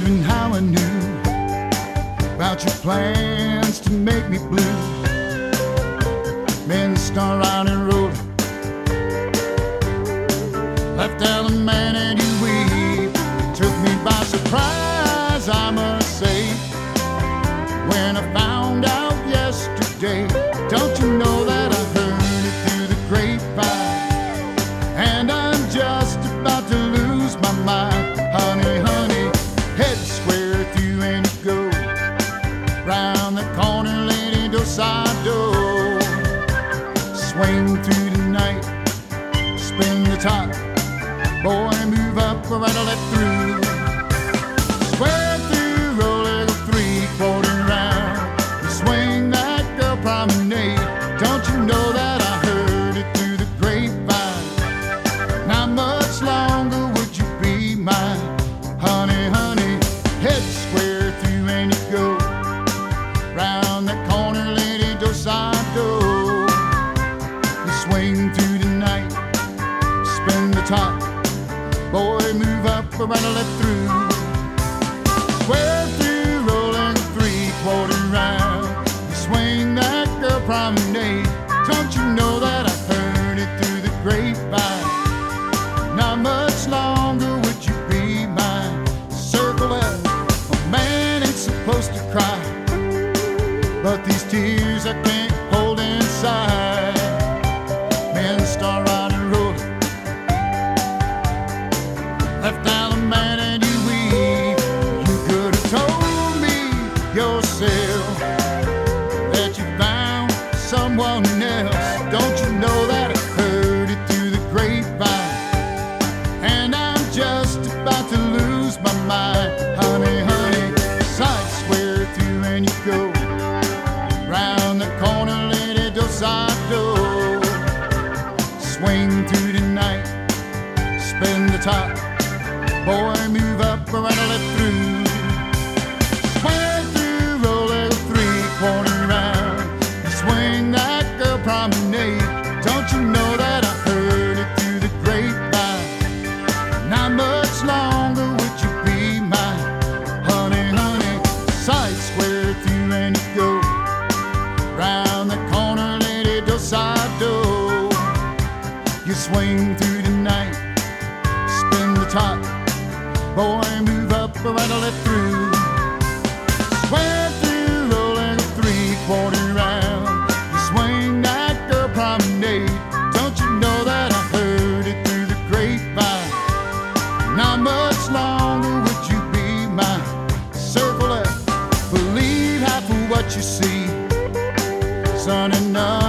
wondering how I knew about your plans to make me blue. Men start out and roll, left out a man and you weep. Took me by surprise, I must say, when I found out yesterday. Don't you know that I heard it through the grapevine, and I'm just about to lose my mind. Honey, honey, head square through and you go round the corner, lady, side door. Swing through the night, spin the top, boy, move up right or left through. Square through, rolling a three-quarter round. You swing that girl promenade. Don't you know that I heard it through the grapevine? Not much longer would you be mine. Honey, honey, head square through and you go round the corner, lady, side door. You swing through the night, spin the top, boy, move up right or left through. Square through, rolling three-quarter round. You swing that girl promenade. Don't you know that I heard it through the grapevine? Not much longer would you be mine. Circle that, a man ain't supposed to cry, but these tears I can't hold inside. Men start out and roll, left out a man and you weep. You could have told me yourself that you found someone else. Don't you know that I heard it through the grapevine, and I'm just about to lose my mind. Honey, honey, side square through and you go round the corner, lady, side door. Swing through the night, spin the top, boy, move up right or left through. Square through, roll a three-quarter round. You swing that girl promenade. Don't you know that I heard it through the grapevine? Not much longer would you be mine. Honey, honey, side square through and you go round the corner, lady, side door. You swing through the night, spin the top, boy, move up right or left through. Square through, rolling a three-quarter round. You swing that girl promenade. Don't you know that I heard it through the grapevine? Not much longer would you be mine. Circle up, believe half of what you see. Son, enough